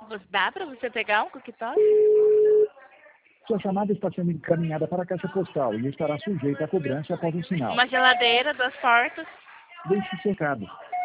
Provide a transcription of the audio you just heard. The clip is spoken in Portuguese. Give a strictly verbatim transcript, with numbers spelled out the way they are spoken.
Dá pra você pegar um cookie-top? Sua chamada está sendo encaminhada para a caixa postal e estará sujeita a cobrança após o sinal. Uma geladeira, duas portas. Deixe seu recado.